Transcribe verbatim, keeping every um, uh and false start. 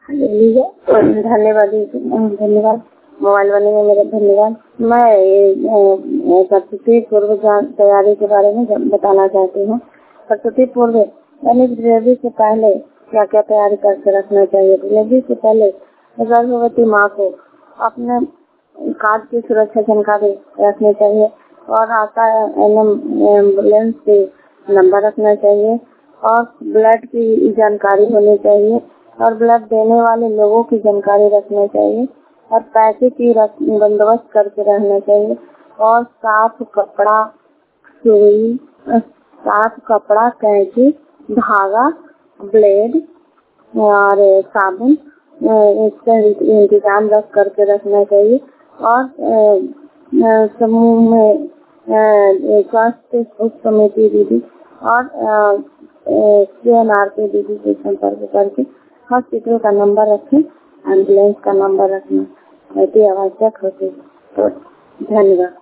लीजिए। धन्यवाद दीदी, धन्यवाद मोबाइल वाले में मेरा धन्यवाद। मैं ये प्रस्तुति पूर्व जान तैयारी के बारे में जब बताना चाहती हूँ। प्रस्तुति पूर्व यानी डिलीवरी से पहले क्या क्या तैयारी करके रखना चाहिए। डिलीवरी से पहले गर्भवती माँ को अपने कार्ड की सुरक्षा जानकारी रखनी चाहिए और आता एम्बुलेंस के नंबर रखना चाहिए और ब्लड की जानकारी होनी चाहिए और ब्लड देने वाले लोगों की जानकारी रखना चाहिए और पैसे की बंदोबस्त करके रहना चाहिए और साफ कपड़ा, सुई, साफ कपड़ा, कैंची, धागा, ब्लेड और साबुन इसका इंतजाम रख करके रखना चाहिए और समूह में स्वास्थ्य उप समिति दीदी और सी एन आर के दीदी से संपर्क करके हॉस्पिटल का नंबर रखें, एम्बुलेंस का नंबर रखना यदि आवश्यक होती तो। धन्यवाद।